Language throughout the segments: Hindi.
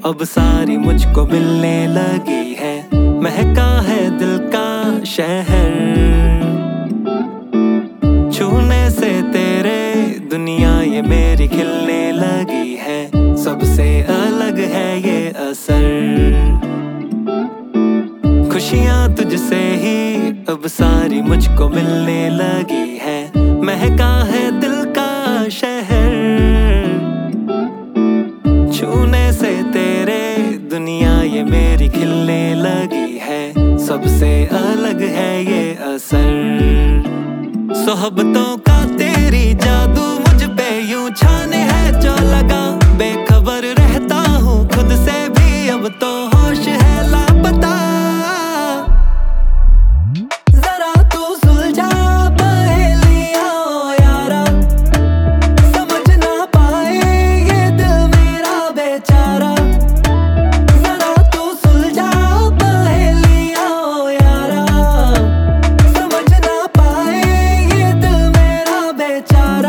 अब सारी मुझको मिलने लगी है। महका है दिल का शहर, छूने से तेरे दुनिया ये मेरी खिलने लगी है। सबसे अलग है ये असर, खुशियाँ तुझसे ही अब सारी मुझको मिलने लगी है। महका है दिल का शहर, छूने से तेरे दुनिया ये मेरी खिलने लगी है। सबसे अलग है ये असर, सोहबतों का तेरी जादू मुझ पे यूं छाने है जो लगा। बेखबर रहता हूँ खुद से भी, अब तो होश है लापता। जरा तू सुलझा पहेलियां ओ यारा, समझ ना पाए ये दिल मेरा बेचारा। जरा तू सुलझा पहेलियां ओ यारा, समझ ना पाए ये दिल मेरा बेचारा।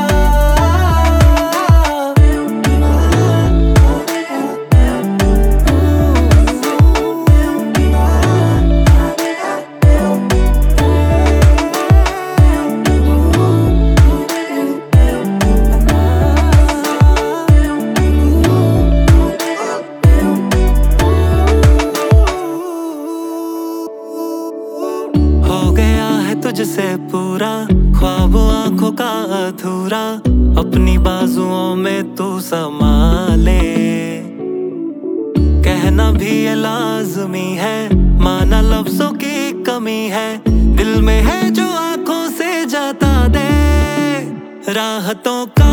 हो गया है तुझसे पूरा ख्वाब आंखों का अधूरा, अपनी बाजुओं में तू समा ले। कहना भी ये लाजमी है, माना लफ्जों की कमी है। दिल में है जो आंखों से जता दे, राहतों का